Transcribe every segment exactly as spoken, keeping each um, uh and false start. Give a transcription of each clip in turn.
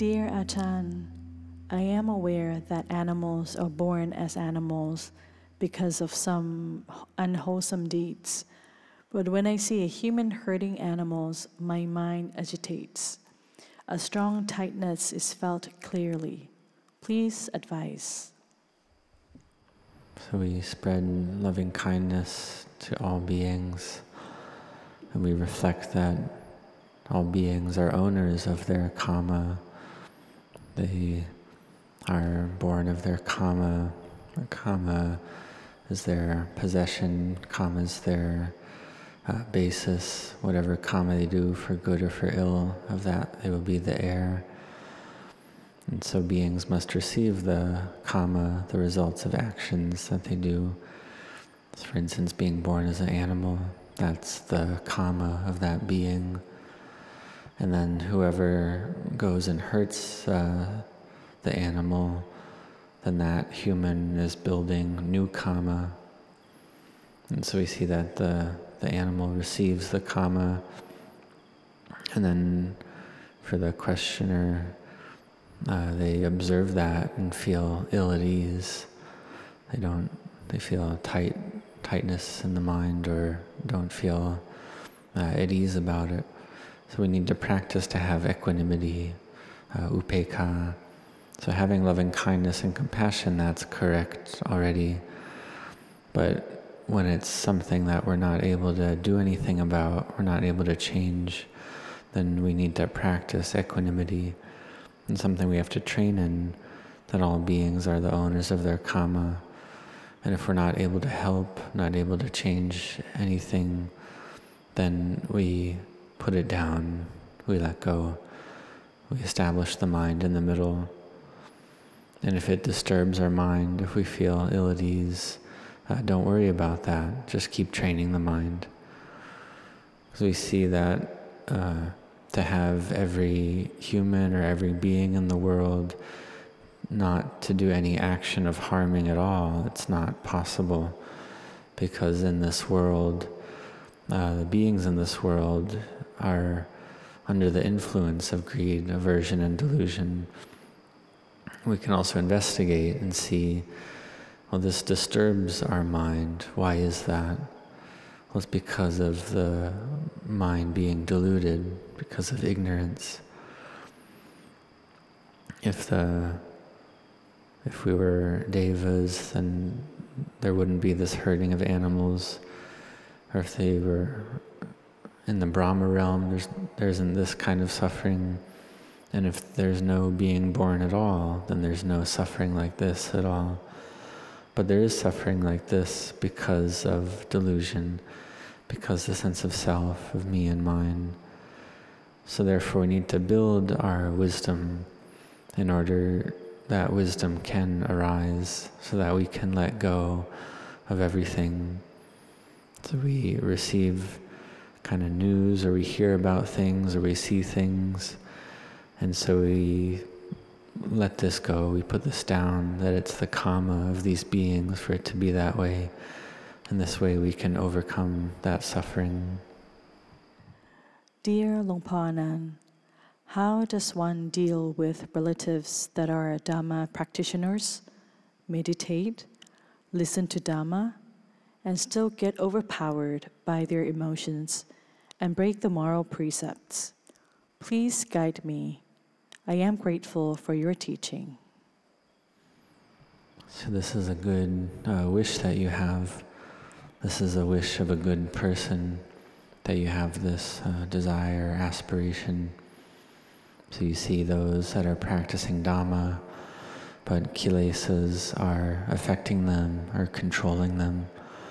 Dear Ajahn, I am aware that animals are born as animals because of some unwholesome deeds. But when I see a human hurting animals, my mind agitates. A strong tightness is felt clearly. Please advise. So we spread loving kindness to all beings, and we reflect that all beings are owners of their karma. They are born of their karma. Or karma is their possession, karma is their uh, basis. Whatever karma they do for good or for ill, of that they will be the heir. And so beings must receive the karma, the results of actions that they do. So for instance, being born as an animal, that's the karma of that being. And then whoever goes and hurts uh, the animal, then that human is building new karma. And so we see that the, the animal receives the karma, and then for the questioner, uh, they observe that and feel ill at ease. They don't, they feel a tight, tightness in the mind, or don't feel uh, at ease about it. So we need to practice to have equanimity, uh, upekkha. So having loving kindness and compassion, that's correct already. But when it's something that we're not able to do anything about, we're not able to change, then we need to practice equanimity. And something we have to train in, that all beings are the owners of their karma. And if we're not able to help, not able to change anything, then we put it down, we let go. We establish the mind in the middle. And if it disturbs our mind, if we feel ill at ease, uh, don't worry about that. Just keep training the mind. Because we see that uh, to have every human or every being in the world not to do any action of harming at all, it's not possible. Because in this world, uh, the beings in this world are under the influence of greed, aversion, and delusion. We can also investigate and see, well, this disturbs our mind. Why is that? Well, it's because of the mind being deluded, because of ignorance. If the if we were devas, then there wouldn't be this hurting of animals. Or if they were in the Brahma realm, there's, there isn't this kind of suffering. And if there's no being born at all, then there's no suffering like this at all. But there is suffering like this because of delusion, because the sense of self, of me and mine. So therefore we need to build our wisdom in order that wisdom can arise, so that we can let go of everything. So we receive kind of news, or we hear about things, or we see things, and so we let this go, we put this down, that it's the karma of these beings for it to be that way, and this way we can overcome that suffering. Dear Luang Por Anan, how does one deal with relatives that are Dhamma practitioners, meditate, listen to Dhamma, and still get overpowered by their emotions and break the moral precepts? Please guide me. I am grateful for your teaching. So this is a good uh, wish that you have. This is a wish of a good person, that you have this uh, desire, aspiration. So you see those that are practicing Dhamma, but kilesas are affecting them or controlling them.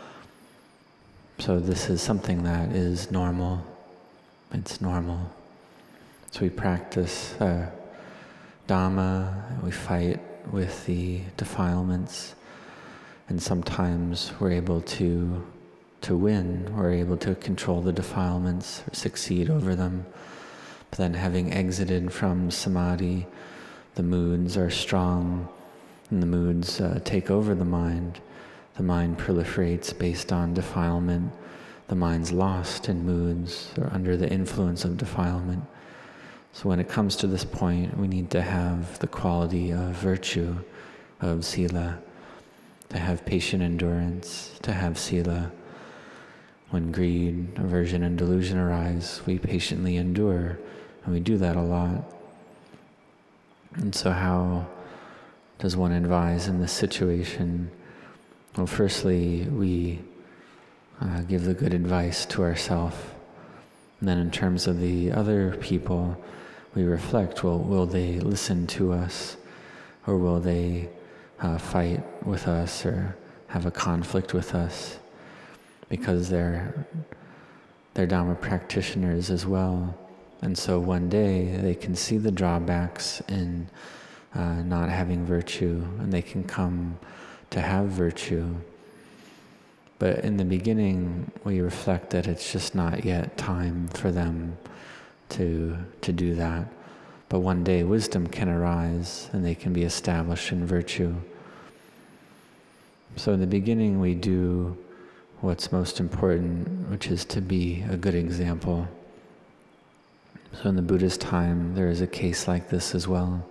So this is something that is normal. It's normal. So we practice uh, Dhamma, we fight with the defilements, and sometimes we're able to to win, we're able to control the defilements, or succeed over them. But then having exited from samadhi, the moods are strong, and the moods uh, take over the mind. The mind proliferates based on defilement. The mind's lost in moods, or under the influence of defilement. So when it comes to this point, we need to have the quality of virtue, of sila, to have patient endurance, to have sila. When greed, aversion, and delusion arise, we patiently endure, and we do that a lot. And so how does one advise in this situation? Well, firstly, we uh, give the good advice to ourselves. And then in terms of the other people, we reflect, well, will they listen to us? Or will they uh, fight with us or have a conflict with us? Because they're, they're Dhamma practitioners as well. And so one day they can see the drawbacks in uh, not having virtue, and they can come to have virtue. But in the beginning, we reflect that it's just not yet time for them to, to do that. But one day wisdom can arise and they can be established in virtue. So in the beginning we do what's most important, which is to be a good example. So in the Buddha's time, there is a case like this as well.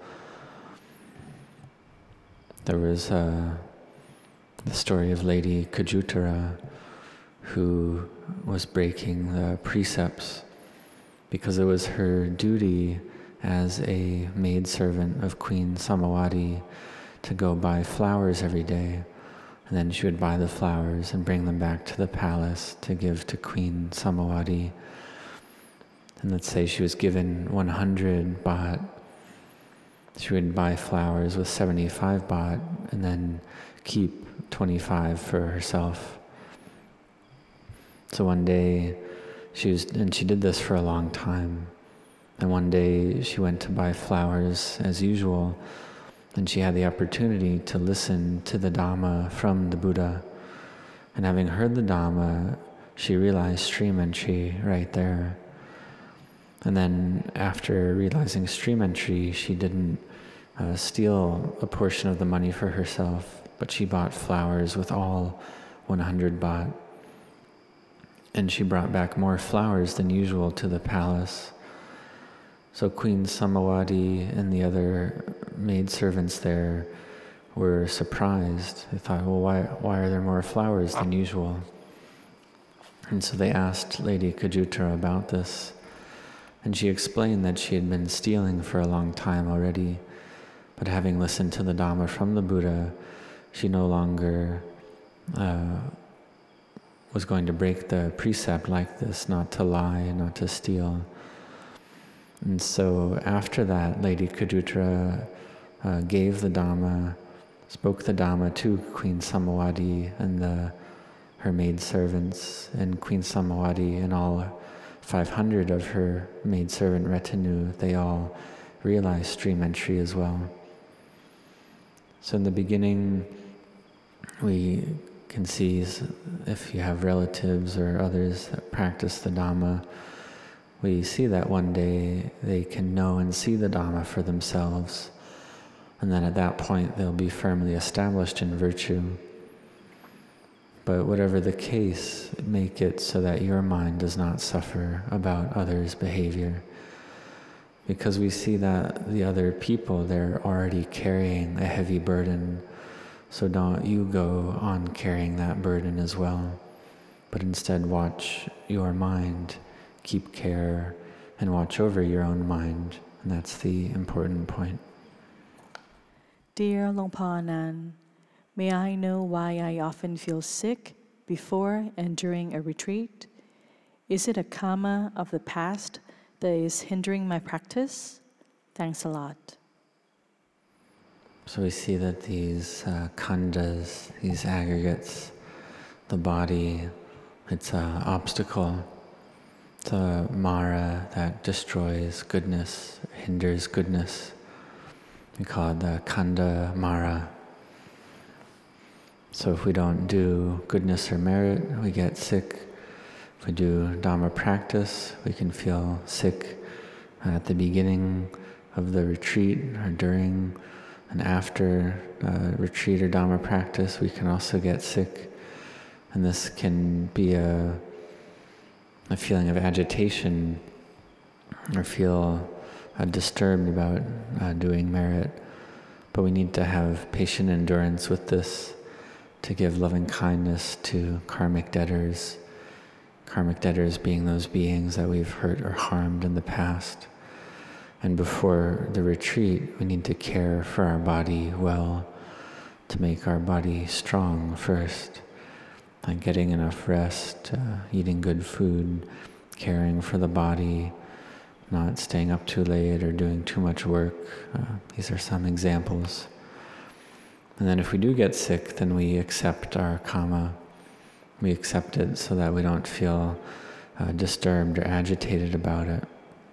There was uh, the story of Lady Kajutara, who was breaking the precepts because it was her duty as a maidservant of Queen Samawati to go buy flowers every day. And then she would buy the flowers and bring them back to the palace to give to Queen Samawati. And let's say she was given one hundred baht. She would buy flowers with seventy-five baht and then keep twenty-five for herself. So one day, she was, and she did this for a long time. And one day she went to buy flowers as usual, and she had the opportunity to listen to the Dhamma from the Buddha. And having heard the Dhamma, she realized stream entry right there. And then after realizing stream entry, she didn't uh, steal a portion of the money for herself, but she bought flowers with all one hundred baht. And she brought back more flowers than usual to the palace. So Queen Samawati and the other maidservants there were surprised. They thought, well, why, why are there more flowers than usual? And so they asked Lady Kajutara about this. And she explained that she had been stealing for a long time already, but having listened to the Dhamma from the Buddha, she no longer uh, was going to break the precept like this, not to lie, not to steal. And so after that, Lady Kajutara uh, gave the Dhamma, spoke the Dhamma to Queen Samawati and the, her maidservants, and Queen Samawati and all five hundred of her maidservant retinue, they all realized stream entry as well. So in the beginning, we can see if you have relatives or others that practice the Dhamma, we see that one day they can know and see the Dhamma for themselves. And then at that point, they'll be firmly established in virtue. But whatever the case, make it so that your mind does not suffer about others' behavior. Because we see that the other people, they're already carrying a heavy burden. So don't you go on carrying that burden as well. But instead watch your mind, keep care, and watch over your own mind. And that's the important point. Dear Luang Por Anan, may I know why I often feel sick before and during a retreat? Is it a karma of the past that is hindering my practice? Thanks a lot. So we see that these uh, khandhas, these aggregates, the body, it's an obstacle. It's a mara that destroys goodness, hinders goodness. We call it the khandha mara. So if we don't do goodness or merit, we get sick. If we do Dhamma practice, we can feel sick at the beginning of the retreat or during and after uh, retreat or Dhamma practice. We can also get sick. And this can be a, a feeling of agitation or feel uh, disturbed about uh, doing merit. But we need to have patient endurance with this to give loving kindness to karmic debtors. Karmic debtors being those beings that we've hurt or harmed in the past. And before the retreat, we need to care for our body well, to make our body strong first, like getting enough rest, uh, eating good food, caring for the body, not staying up too late or doing too much work. Uh, these are some examples. And then if we do get sick, then we accept our karma. We accept it so that we don't feel uh, disturbed or agitated about it.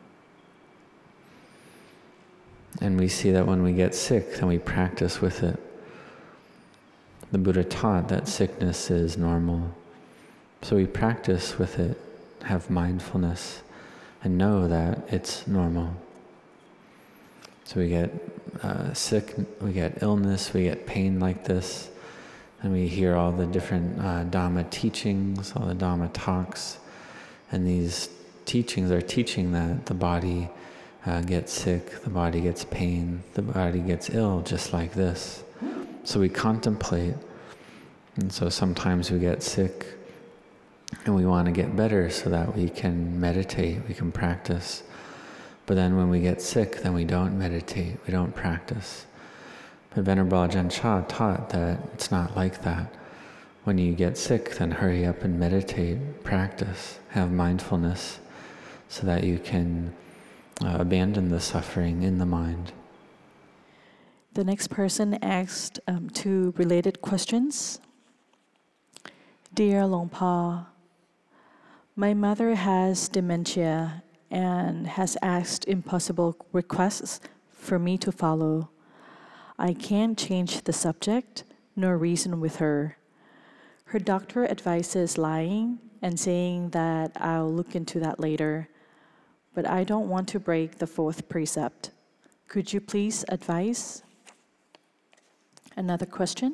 And we see that when we get sick, then we practice with it. The Buddha taught that sickness is normal. So we practice with it, have mindfulness, and know that it's normal. So we get uh, sick, we get illness, we get pain like this, and we hear all the different uh, Dhamma teachings, all the Dhamma talks, and these teachings are teaching that the body uh, gets sick, the body gets pain, the body gets ill, just like this. So we contemplate, and so sometimes we get sick, and we want to get better so that we can meditate, we can practice. But then when we get sick, then we don't meditate, we don't practice. But Venerable Ajahn Chah taught that it's not like that. When you get sick, then hurry up and meditate, practice, have mindfulness, so that you can uh, abandon the suffering in the mind. The next person asked um, two related questions. Dear Long Pa, my mother has dementia and has asked impossible requests for me to follow. I can't change the subject nor reason with her. Her doctor advises lying and saying that I'll look into that later, but I don't want to break the fourth precept. Could you please advise? Another question.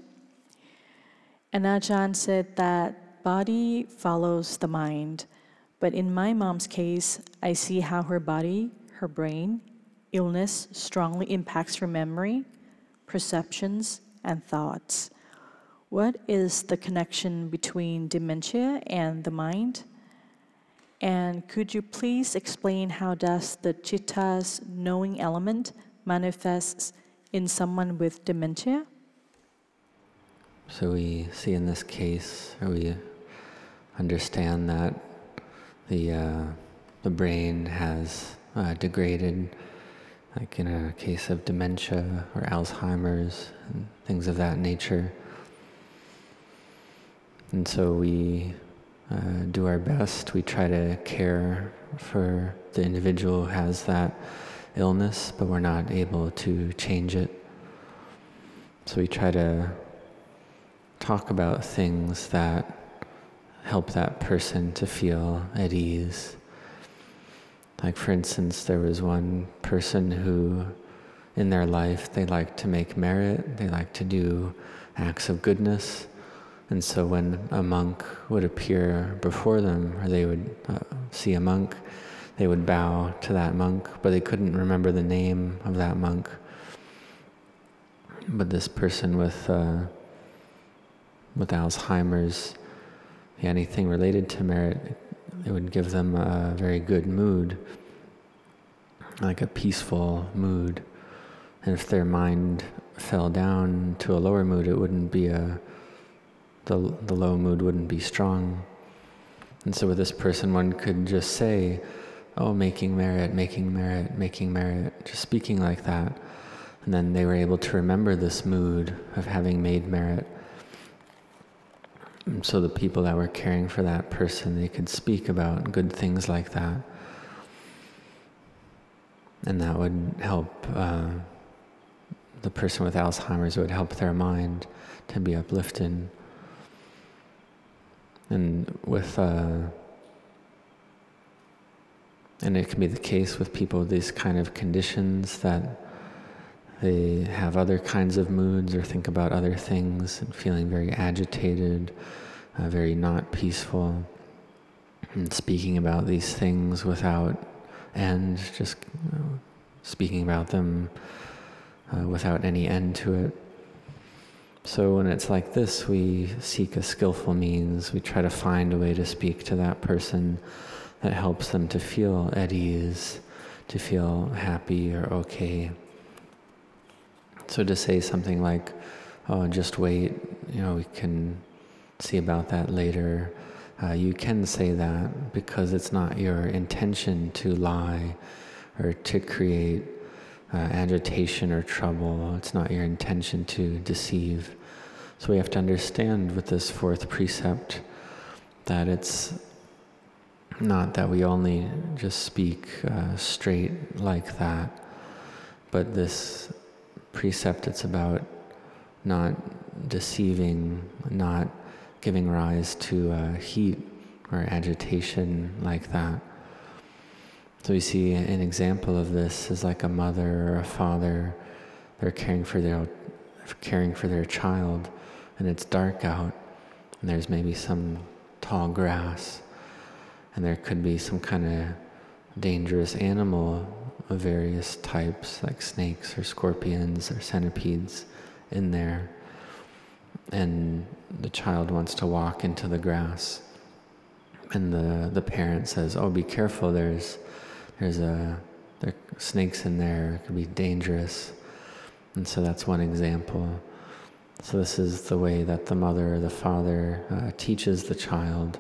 And Ajahn said that body follows the mind, but in my mom's case, I see how her body, her brain, illness strongly impacts her memory, perceptions, and thoughts. What is the connection between dementia and the mind? And could you please explain how does the citta's knowing element manifests in someone with dementia? So we see in this case, or we understand that the uh, the brain has uh, degraded, like in a case of dementia or Alzheimer's and things of that nature. And so we uh, do our best. We try to care for the individual who has that illness, but we're not able to change it. So we try to talk about things that help that person to feel at ease. Like for instance, there was one person who in their life they like to make merit, they like to do acts of goodness, and so when a monk would appear before them, or they would uh, see a monk, they would bow to that monk, but they couldn't remember the name of that monk. But this person with uh, with Alzheimer's, anything related to merit, it would give them a very good mood, like a peaceful mood. And if their mind fell down to a lower mood, it wouldn't be a, the, the low mood wouldn't be strong. And so with this person, one could just say, oh, making merit, making merit, making merit, just speaking like that. And then they were able to remember this mood of having made merit. And so the people that were caring for that person, they could speak about good things like that. And that would help uh, the person with Alzheimer's, it would help their mind to be uplifted. And with, uh, and it can be the case with people with these kind of conditions that they have other kinds of moods or think about other things and feeling very agitated, uh, very not peaceful, and speaking about these things without end, just you know, speaking about them uh, without any end to it. So when it's like this, we seek a skillful means. We try to find a way to speak to that person that helps them to feel at ease, to feel happy or okay. So to say something like, oh, just wait, you know, we can see about that later. Uh, you can say that because it's not your intention to lie or to create uh, agitation or trouble. It's not your intention to deceive. So we have to understand with this fourth precept that it's not that we only just speak uh, straight like that, but this precept, it's about not deceiving, not giving rise to uh, heat or agitation like that. So we see an example of this is like a mother or a father. They're caring for their caring for their child, and it's dark out, and there's maybe some tall grass, and there could be some kind of dangerous animal of various types, like snakes or scorpions or centipedes in there. And the child wants to walk into the grass, and the, the parent says, oh, be careful, there's there's a there are snakes in there, it could be dangerous. And so that's one example. So this is the way that the mother or the father uh, teaches the child.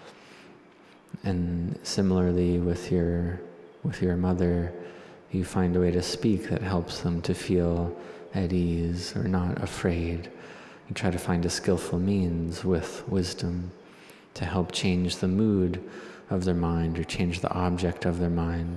And similarly with your with your mother, you find a way to speak that helps them to feel at ease or not afraid. You try to find a skillful means with wisdom to help change the mood of their mind or change the object of their mind.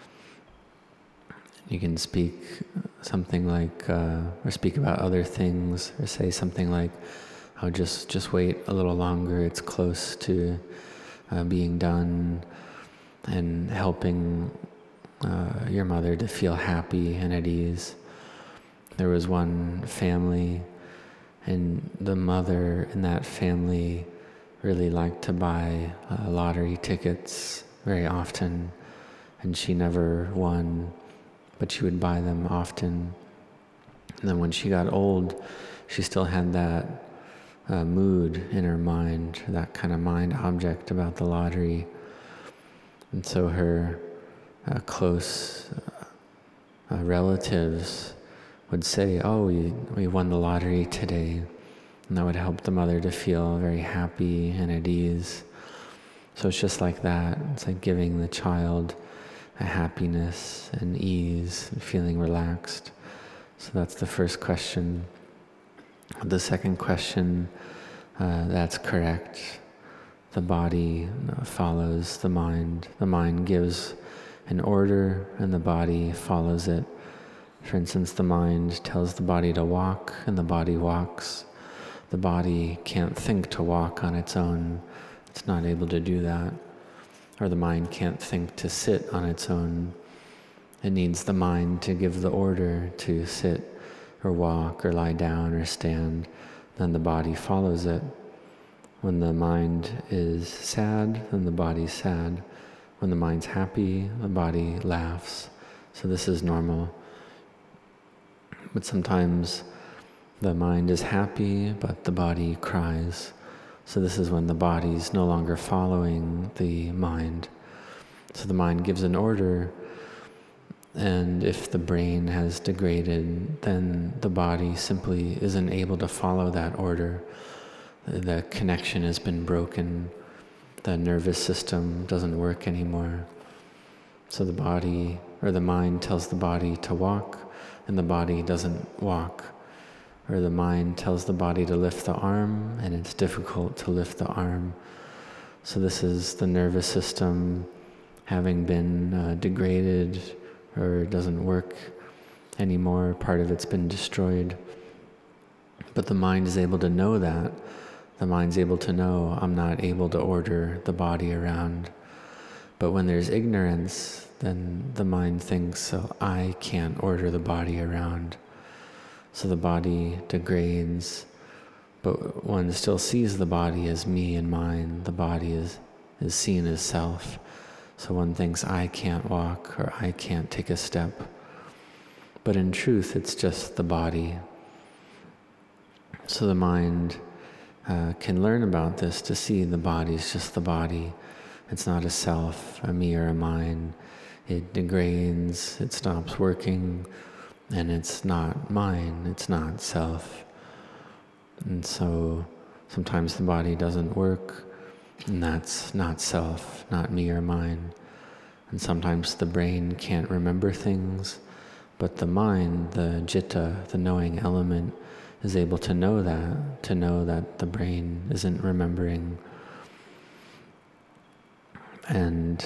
You can speak something like, uh, or speak about other things, or say something like, oh, just, just wait a little longer, it's close to uh, being done, and helping uh, your mother to feel happy and at ease. There was one family, and the mother in that family really liked to buy uh, lottery tickets very often, and she never won, but she would buy them often. And then when she got old, she still had that uh, mood in her mind, that kind of mind object about the lottery. And so her uh, close uh, uh, relatives would say, oh, we, we won the lottery today. And that would help the mother to feel very happy and at ease. So it's just like that. It's like giving the child a happiness and ease, and feeling relaxed. So that's the first question. The second question, uh, that's correct. The body follows the mind. The mind gives an order, and the body follows it. For instance, the mind tells the body to walk, and the body walks. The body can't think to walk on its own. It's not able to do that. Or the mind can't think to sit on its own. It needs the mind to give the order to sit or walk or lie down or stand. Then the body follows it. When the mind is sad, then the body's sad. When the mind's happy, the body laughs. So this is normal. But sometimes the mind is happy, but the body cries. So this is when the body's no longer following the mind. So the mind gives an order, and if the brain has degraded, then the body simply isn't able to follow that order. The connection has been broken. The nervous system doesn't work anymore. So the body, or the mind tells the body to walk, and the body doesn't walk. Or the mind tells the body to lift the arm, and it's difficult to lift the arm. So this is the nervous system having been uh, degraded, or doesn't work anymore. Part of it's been destroyed. But the mind is able to know that. The mind's able to know, I'm not able to order the body around. But when there's ignorance, then the mind thinks, so I can't order the body around. So the body degrades, but one still sees the body as me and mine. The body is, is seen as self. So one thinks, I can't walk, or I can't take a step. But in truth, it's just the body. So the mind uh, can learn about this to see the body is just the body. It's not a self, a me, or a mine. It degrades, it stops working, and it's not mine, it's not self. And so sometimes the body doesn't work, and that's not self, not me or mine. And sometimes the brain can't remember things, but the mind, the citta, the knowing element, is able to know that, to know that the brain isn't remembering. And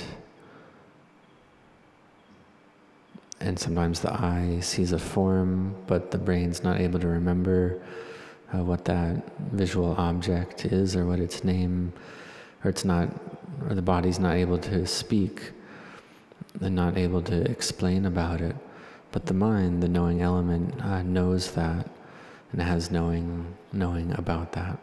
and sometimes the eye sees a form, but the brain's not able to remember uh, what that visual object is or what its name, or it's not, or the body's not able to speak and not able to explain about it. But the mind, the knowing element, uh, knows that and has knowing knowing about that.